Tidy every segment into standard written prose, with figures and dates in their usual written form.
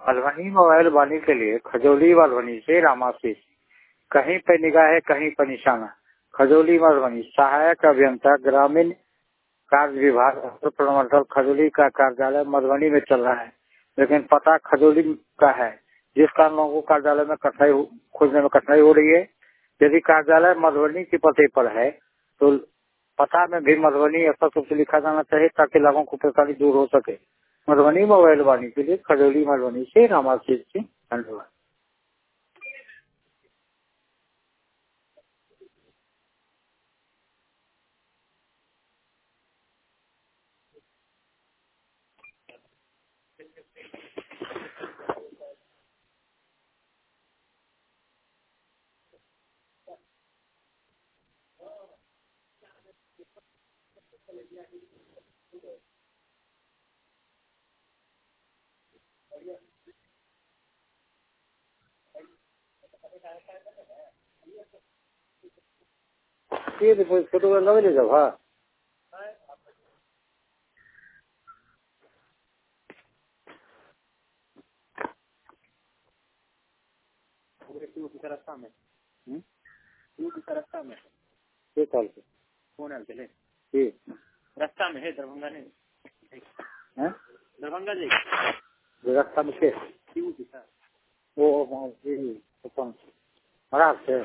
Madhubani mobile वाणी के लिए खजौली मधुबनी से रामाशीष। कहीं पे निगाह है कहीं पर निशाना। खजौली मधुबनी सहायक अभियंता ग्रामीण कार्य विभाग प्रमंडल खजौली का कार्यालय मधुबनी में चल रहा है, लेकिन पता खजौली का है, जिस कारण लोगों को कार्यालय में खोजने में कठिनाई हो रही है। यदि कार्यालय मधुबनी के पते पर है तो पता में भी मधुबनी स्पष्ट रूप से लिखा जाना चाहिए, ताकि लोगों को परेशानी दूर हो सके। मधुबनी मोबाइल वाणी के लिए खजौली मधुबनी से रामाशीष सिंह। धन्यवाद। ये देखो फोटो लगे ले जाओ। हाँ रास्ता में रास्ता में ये कॉल पे फोन आल चले ये रास्ता में है दरभंगा नहीं है दरभंगा जी रास्ता में के वो ये कौन महाराज से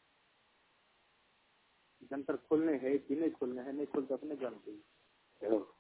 जंतर खोलने है कि नहीं खोलने है, नहीं खोलते अपने जानते हैं।